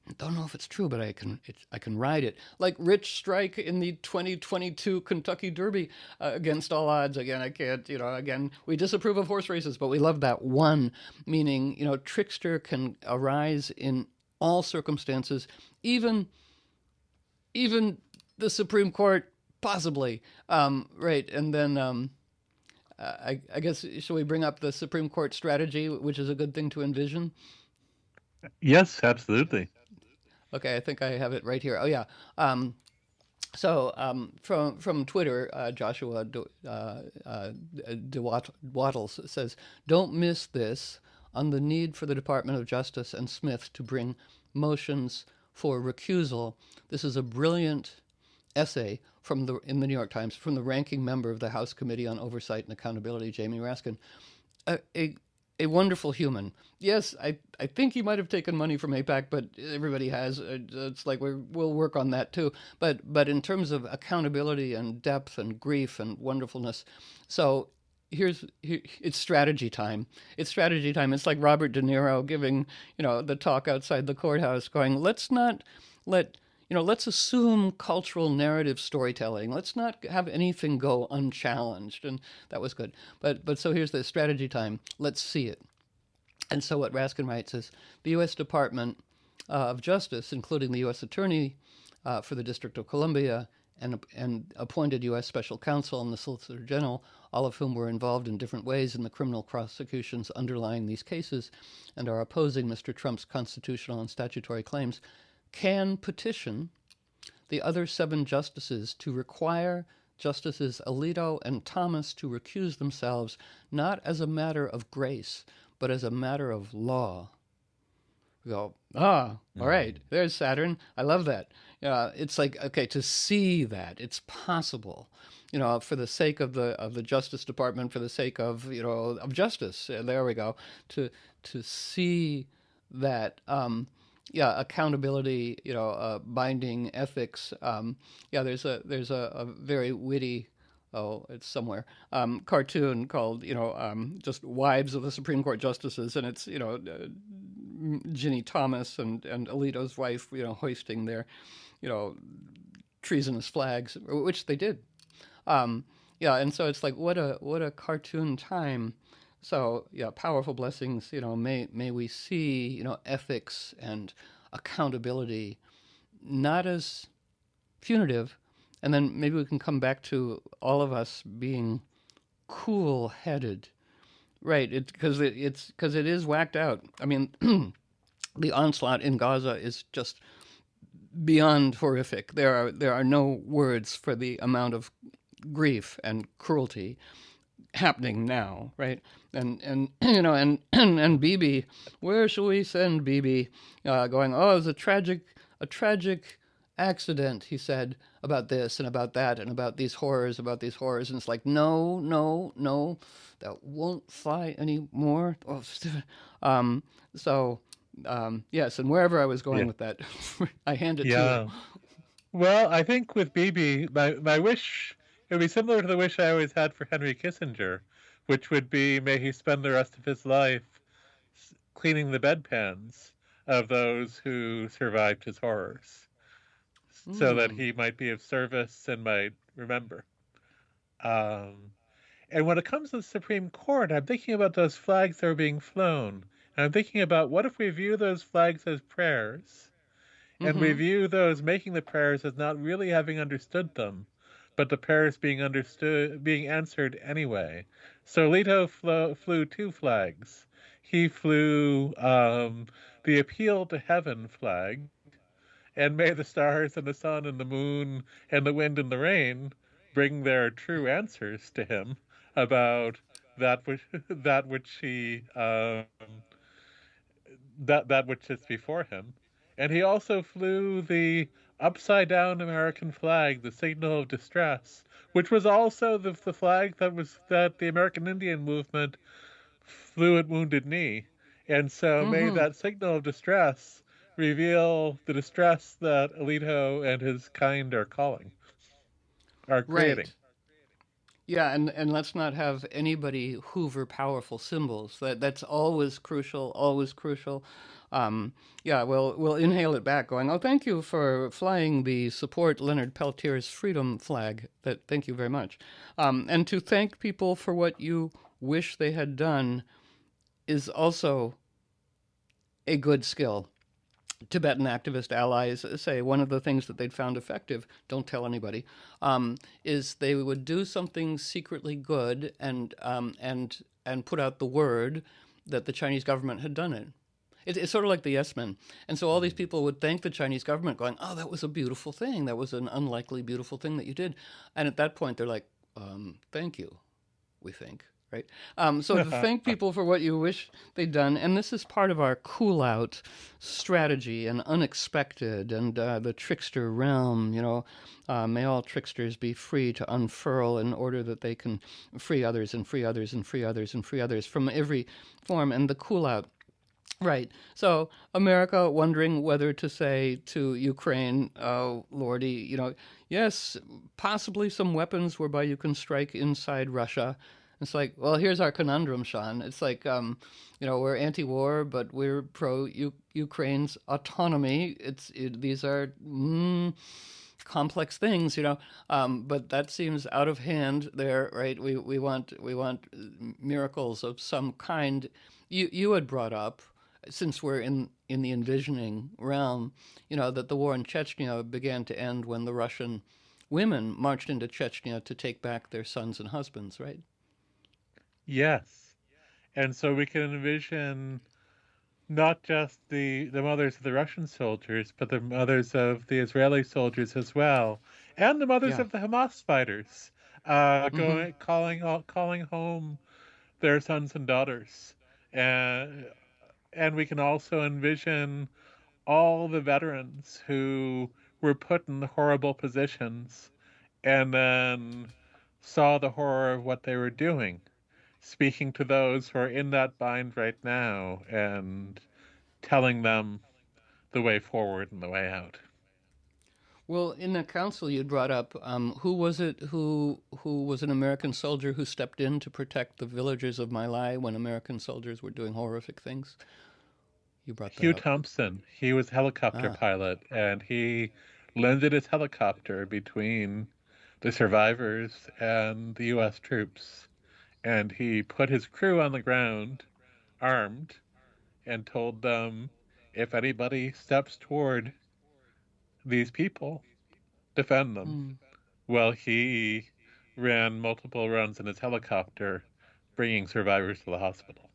don't know if it's true, but I can it, I can ride it. Like Rich Strike in the twenty twenty-two Kentucky Derby, uh, against all odds. Again, I can't, you know, again, we disapprove of horse races, but we love that one, meaning, you know, trickster can arise in all circumstances, even even the Supreme Court, possibly. Um, right. And then um, uh, I, I guess, shall we bring up the Supreme Court strategy, which is a good thing to envision? Yes, absolutely. Okay, I think I have it right here. Oh, yeah. Um, so um, from from Twitter, uh, Joshua De, uh, uh, DeWat- Wattles says, "Don't miss this on the need for the Department of Justice and Smith to bring motions for recusal. This is a brilliant essay from the in the New York Times from the ranking member of the House Committee on Oversight and Accountability, Jamie Raskin, a, a a wonderful human. Yes, I I think he might have taken money from AIPAC, but everybody has. It's like we we'll work on that too. But but in terms of accountability and depth and grief and wonderfulness, so here's here, it's strategy time. It's strategy time. It's like Robert De Niro giving, you know, the talk outside the courthouse, going, let's not let you know, let's assume cultural narrative storytelling. Let's not have anything go unchallenged. And that was good. But but so here's the strategy time. Let's see it. And so what Raskin writes is the U S Department uh, of Justice, including the U S Attorney uh, for the District of Columbia and and appointed U S Special Counsel and the Solicitor General, all of whom were involved in different ways in the criminal prosecutions underlying these cases and are opposing Mister Trump's constitutional and statutory claims, can petition the other seven justices to require Justices Alito and Thomas to recuse themselves, not as a matter of grace, but as a matter of law. We go, ah, all right, there's Saturn. I love that. Uh, it's like, okay, to see that it's possible, you know, for the sake of the of the Justice Department, for the sake of, you know, of justice. Uh, there we go. To to see that. Um, yeah, accountability, you know, uh, binding ethics. Um, yeah, there's a there's a, a very witty, oh, it's somewhere, um, cartoon called, you know, um, just Wives of the Supreme Court Justices, and it's, you know, uh, Ginny Thomas and and Alito's wife, you know, hoisting their, you know, treasonous flags, which they did. Um, yeah, and so it's like, what a what a cartoon time. So yeah, powerful blessings. You know, may may we see, you know, ethics and accountability not as punitive, and then maybe we can come back to all of us being cool-headed, right? It because it, it's because it is whacked out. I mean, the onslaught in Gaza is just beyond horrific. There are there are no words for the amount of grief and cruelty happening now, right? And and you know, and and, and Bibi, where shall we send Bibi? Uh, going, oh, it was a tragic, a tragic accident. He said about this and about that and about these horrors, about these horrors, and it's like, no, no, no, that won't fly anymore. Oh, um, so um, yes, and wherever I was going Yeah. with that, I hand it to Yeah. you. Well, I think with Bibi, my, my wish, it would be similar to the wish I always had for Henry Kissinger, which would be, may he spend the rest of his life s- cleaning the bedpans of those who survived his horrors, so that Mm. he might be of service and might remember. Um, and when it comes to the Supreme Court, I'm thinking about those flags that are being flown. And I'm thinking about, what if we view those flags as prayers? And we Mm-hmm. view those making the prayers as not really having understood them, but the prayers being understood, being answered anyway. So Alito flew, flew two flags. He flew um, the appeal to heaven flag, and may the stars and the sun and the moon and the wind and the rain bring their true answers to him about that which that which he um, that that which is before him. And he also flew the upside down American flag, the signal of distress, which was also the, the flag that was that the American Indian movement flew at Wounded Knee. And so may Mm-hmm. that signal of distress reveal the distress that Alito and his kind are calling, are creating. Right. Yeah, and, and let's not have anybody hoover powerful symbols. That that's always crucial, always crucial. Um, yeah, we'll we'll inhale it back, going, "Oh, thank you for flying the support Leonard Peltier's freedom flag." That thank you very much, um, and to thank people for what you wish they had done is also a good skill. Tibetan activist allies say one of the things that they'd found effective, don't tell anybody, um, is they would do something secretly good and um, and and put out the word that the Chinese government had done it. It, it's sort of like the Yes Men. And so all these people would thank the Chinese government, going, "Oh, that was a beautiful thing. That was an unlikely beautiful thing that you did." And at that point, they're like, um, "Thank you, we think." Right? Um, so to thank people for what you wish they'd done, and this is part of our cool out strategy and unexpected and uh, the trickster realm, you know, uh, may all tricksters be free to unfurl in order that they can free others and free others and free others and free others from every form. And the cool out. Right. So America wondering whether to say to Ukraine, oh, Lordy, you know, yes, possibly some weapons whereby you can strike inside Russia. It's like, well, here's our conundrum, Sean. It's like, um, you know, we're anti-war, but we're pro Ukraine's autonomy. It's it, these are mm, complex things, you know. Um, but that seems out of hand there, right? We we want we want miracles of some kind. You you had brought up, since we're in in the envisioning realm, you know, that the war in Chechnya began to end when the Russian women marched into Chechnya to take back their sons and husbands, right? Yes. And so we can envision not just the, the mothers of the Russian soldiers, but the mothers of the Israeli soldiers as well, and the mothers Yeah. of the Hamas fighters, uh, Mm-hmm. going calling calling home their sons and daughters, and and we can also envision all the veterans who were put in horrible positions and then saw the horror of what they were doing, speaking to those who are in that bind right now and telling them the way forward and the way out. Well, in the council you brought up, um, who was it who who was an American soldier who stepped in to protect the villagers of My Lai when American soldiers were doing horrific things? You brought that Hugh up. Thompson, he was a helicopter Ah. pilot, and he lended his helicopter between the survivors and the U S troops. And he put his crew on the ground, armed, and told them, if anybody steps toward these people, defend them. Hmm. Well, he ran multiple runs in his helicopter, bringing survivors to the hospital.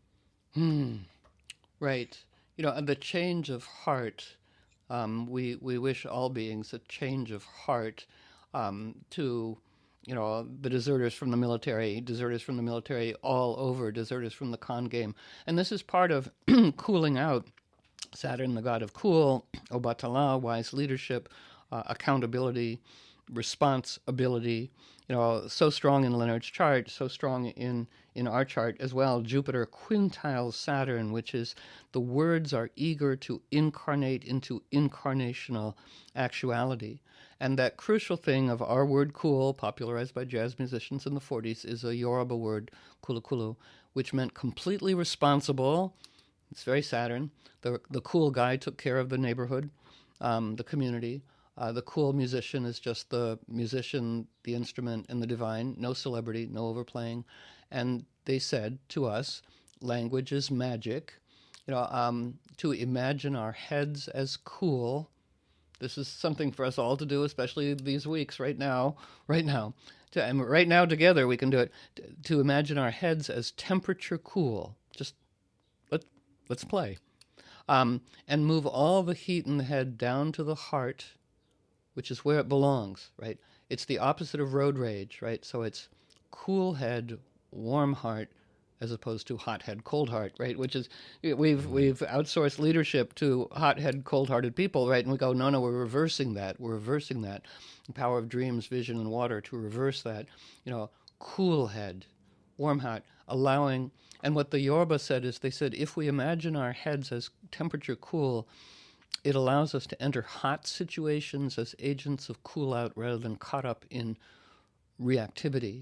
Hmm. Right. You know, and the change of heart. Um, we we wish all beings a change of heart um, to, you know, the deserters from the military, deserters from the military all over, deserters from the con game, and this is part of cooling out. Saturn, the god of cool, Obatala, wise leadership, uh, accountability, responsibility. You know, so strong in Leonard's chart, so strong in in our chart as well. Jupiter quintile Saturn, which is the words are eager to incarnate into incarnational actuality. And that crucial thing of our word cool, popularized by jazz musicians in the forties, is a Yoruba word, kulukulu, which meant completely responsible. It's very Saturn. The the cool guy took care of the neighborhood, um, the community. Uh, the cool musician is just the musician, the instrument, and the divine. No celebrity, no overplaying. And they said to us, language is magic. You know, um, to imagine our heads as cool. This is something for us all to do, especially these weeks, right now. Right now, to, and right now together we can do it. To, to imagine our heads as temperature cool. Just let let's play. Um, and move all the heat in the head down to the heart, which is where it belongs, right? It's the opposite of road rage, right? So it's cool head, warm heart, as opposed to hot head, cold heart, right? Which is we've Mm. we've outsourced leadership to hot head, cold hearted people, right? And we go, no, no, we're reversing that. We're reversing that. The power of dreams, vision, and water to reverse that. You know, cool head, warm heart, allowing. And what the Yoruba said is they said if we imagine our heads as temperature cool, it allows us to enter hot situations as agents of cool out rather than caught up in reactivity.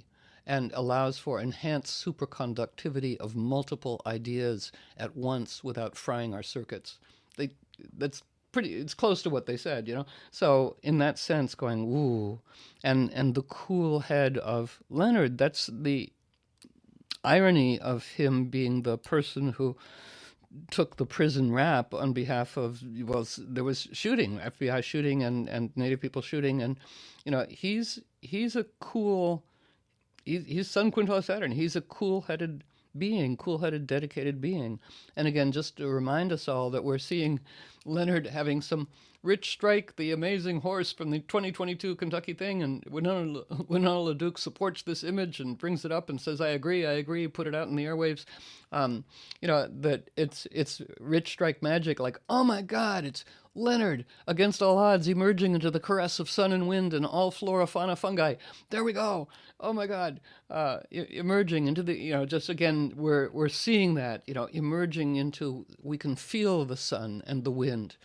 and allows for enhanced superconductivity of multiple ideas at once without frying our circuits. They, that's pretty, it's close to what they said, you know? So in that sense, going, ooh, and, and the cool head of Leonard, that's the irony of him being the person who took the prison rap on behalf of, well, there was shooting, F B I shooting and, and Native people shooting. And, you know, he's, he's a cool, he's, he's Sun Quintal Saturn. He's a cool-headed being, cool-headed, dedicated being. And again, just to remind us all that we're seeing Leonard having some Rich Strike, the amazing horse from the twenty twenty-two Kentucky thing, and Winona, Winona LaDuke supports this image and brings it up and says, I agree, I agree, put it out in the airwaves. Um, you know, that it's it's Rich Strike magic, like, oh my God, it's Leonard against all odds emerging into the caress of sun and wind and all flora, fauna, fungi. There we go. Oh my God. Uh, emerging into the, you know, just again, we're, we're seeing that, you know, emerging into, we can feel the sun and the wind.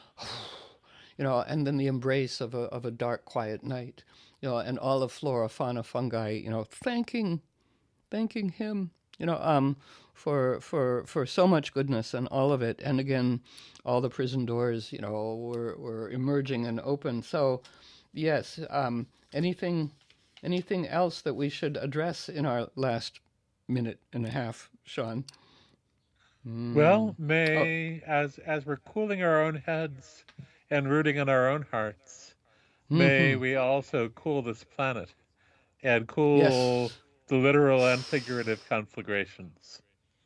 You know, and then the embrace of a of a dark, quiet night, you know, and all of flora, fauna, fungi, you know, thanking, thanking him, you know, um, for for for so much goodness and all of it, and again, all the prison doors, you know, were were emerging and open. So, yes, um, anything, anything else that we should address in our last minute and a half, Sean? Mm. Well, Oh, may as as we're cooling our own heads and rooting in our own hearts, may hmm we also cool this planet and cool yes. the literal and figurative conflagrations.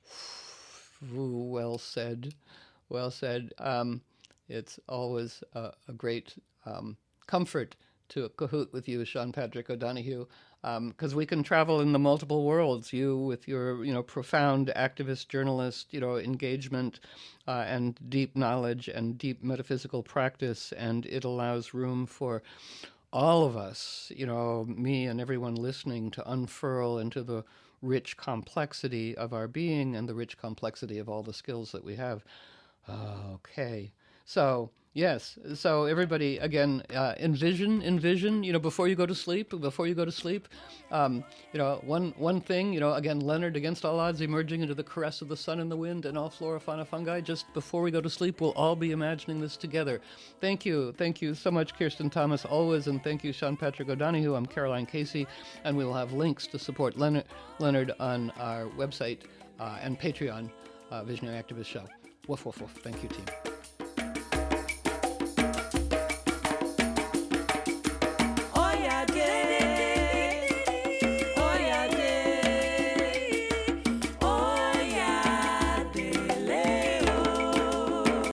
Ooh, well said. Well said. Um, it's always a, a great um, comfort to cahoot with you, Sean Patrick O'Donoghue, because we can travel in the multiple worlds. You with your, you know, profound activist, journalist, you know, engagement uh, and deep knowledge and deep metaphysical practice, and it allows room for all of us, you know, me and everyone listening, to unfurl into the rich complexity of our being and the rich complexity of all the skills that we have. Okay. So, yes. So, everybody, again, uh, envision, envision, you know, before you go to sleep, before you go to sleep, um, you know, one, one thing, you know, again, Leonard against all odds emerging into the caress of the sun and the wind and all flora, fauna, fungi. Just before we go to sleep, we'll all be imagining this together. Thank you. Thank you so much, Kirsten Thomas, always. And thank you, Sean Patrick O'Donoghue. I'm Caroline Casey, and we will have links to support Leonard, Leonard on our website uh, and Patreon, uh, Visionary Activist Show. Woof, woof, woof. Thank you, team.